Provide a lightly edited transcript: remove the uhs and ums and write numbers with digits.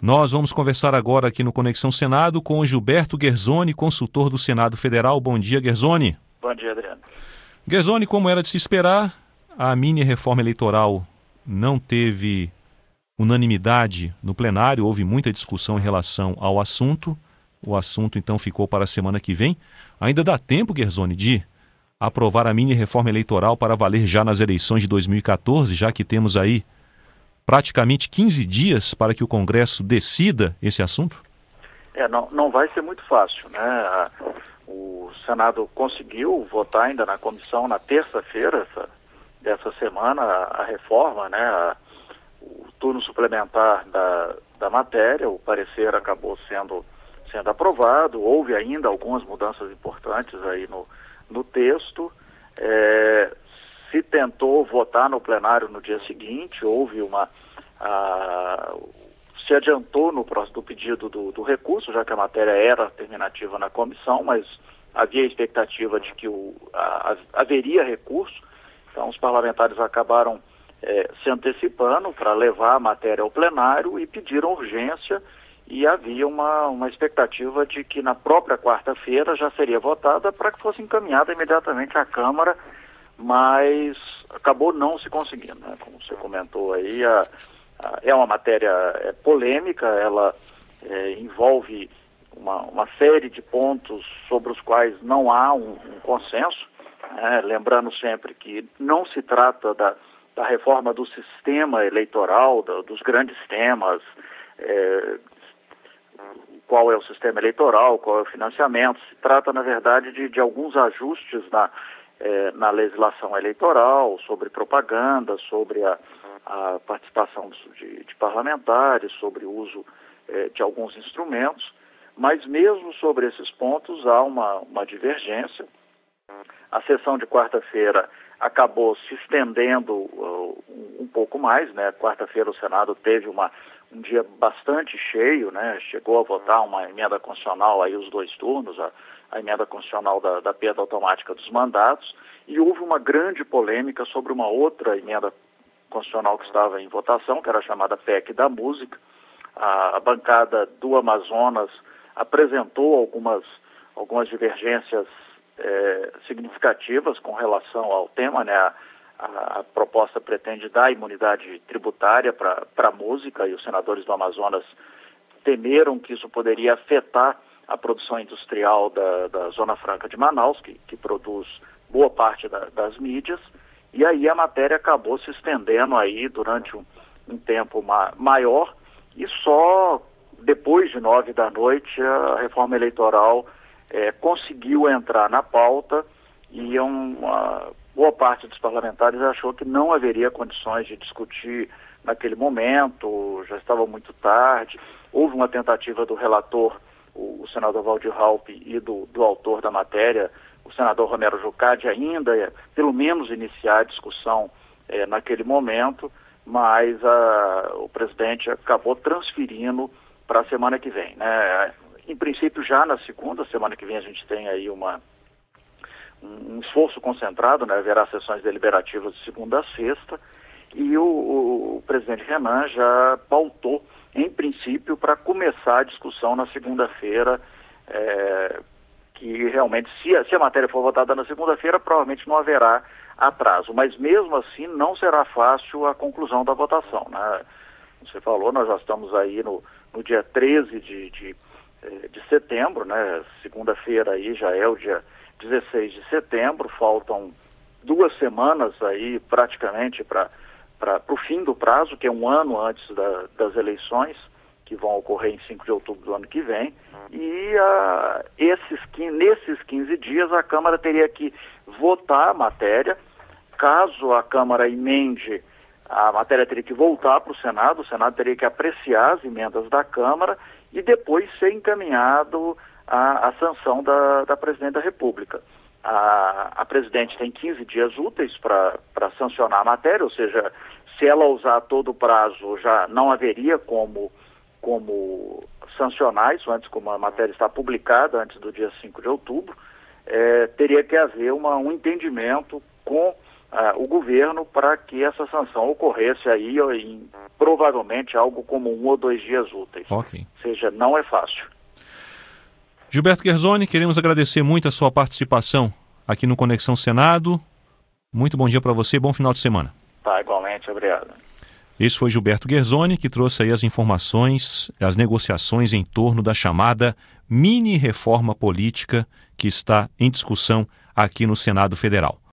Nós vamos conversar agora aqui no Conexão Senado com o Gilberto Guerzoni, consultor do Senado Federal. Bom dia, Guerzoni. Bom dia, Adriano. Guerzoni, como era de se esperar, a mini-reforma eleitoral não teve unanimidade no plenário, houve muita discussão em relação ao assunto. O assunto, então, ficou para a semana que vem. Ainda dá tempo, Guerzoni, de aprovar a mini-reforma eleitoral para valer já nas eleições de 2014, já que temos aí praticamente 15 dias para que o Congresso decida esse assunto? Não vai ser muito fácil, né? O Senado conseguiu votar ainda na comissão na terça-feira dessa semana a reforma, né? O turno suplementar da matéria, o parecer acabou sendo aprovado. Houve ainda algumas mudanças importantes aí no texto. Se tentou votar no plenário no dia seguinte, se adiantou no pedido do recurso, já que a matéria era terminativa na comissão, mas havia expectativa de que haveria recurso. Então os parlamentares acabaram se antecipando para levar a matéria ao plenário e pediram urgência, e havia uma expectativa de que na própria quarta-feira já seria votada para que fosse encaminhada imediatamente à Câmara, mas acabou não se conseguindo, né? Como você comentou aí, é uma matéria polêmica, ela envolve uma série de pontos sobre os quais não há um consenso, né? Lembrando sempre que não se trata da reforma do sistema eleitoral, dos grandes temas, qual é o sistema eleitoral, qual é o financiamento. Se trata, na verdade, de alguns ajustes na legislação eleitoral, sobre propaganda, sobre a participação de parlamentares, sobre o uso de alguns instrumentos, mas mesmo sobre esses pontos há uma divergência. A sessão de quarta-feira acabou se estendendo um pouco mais, né? Quarta-feira o Senado teve um dia bastante cheio, né? Chegou a votar uma emenda constitucional, aí os 2 turnos, a emenda constitucional da perda automática dos mandatos, e houve uma grande polêmica sobre uma outra emenda constitucional que estava em votação, que era a chamada PEC da música. A bancada do Amazonas apresentou algumas divergências significativas com relação ao tema, né? A proposta pretende dar imunidade tributária para a música, e os senadores do Amazonas temeram que isso poderia afetar a produção industrial da Zona Franca de Manaus, que produz boa parte das mídias, e aí a matéria acabou se estendendo aí durante um tempo maior, e só depois de 9 da noite a reforma eleitoral conseguiu entrar na pauta, e uma boa parte dos parlamentares achou que não haveria condições de discutir naquele momento, já estava muito tarde. Houve uma tentativa do relator, o senador Valdir Raupp, e do autor da matéria, o senador Romero Jucá, de ainda, pelo menos, iniciar a discussão naquele momento, mas o presidente acabou transferindo para a semana que vem, né? Em princípio, já na semana que vem, a gente tem aí um esforço concentrado, né? Haverá sessões deliberativas de segunda a sexta, e o presidente Renan já pautou, em princípio, para começar a discussão na segunda-feira, que realmente, se a matéria for votada na segunda-feira, provavelmente não haverá atraso, mas mesmo assim não será fácil a conclusão da votação, né? Você falou, nós já estamos aí no dia 13 de setembro, né? Segunda-feira aí já é o dia 16 de setembro, faltam 2 semanas aí praticamente para o fim do prazo, que é um ano antes das eleições, que vão ocorrer em 5 de outubro do ano que vem, e nesses 15 dias a Câmara teria que votar a matéria. Caso a Câmara emende, a matéria teria que voltar para o Senado teria que apreciar as emendas da Câmara e depois ser encaminhado a sanção da Presidente da República. A Presidente tem 15 dias úteis para sancionar a matéria, ou seja, se ela usar todo o prazo, já não haveria como sancionar isso antes, como a matéria está publicada antes do dia 5 de outubro, teria que haver um entendimento com o governo para que essa sanção ocorresse aí em provavelmente algo como 1 ou 2 dias úteis. Ok. Ou seja, não é fácil. Gilberto Guerzoni, queremos agradecer muito a sua participação aqui no Conexão Senado. Muito bom dia para você e bom final de semana. Tá, igualmente, obrigado. Esse foi Gilberto Guerzoni, que trouxe aí as informações, as negociações em torno da chamada mini-reforma política que está em discussão aqui no Senado Federal.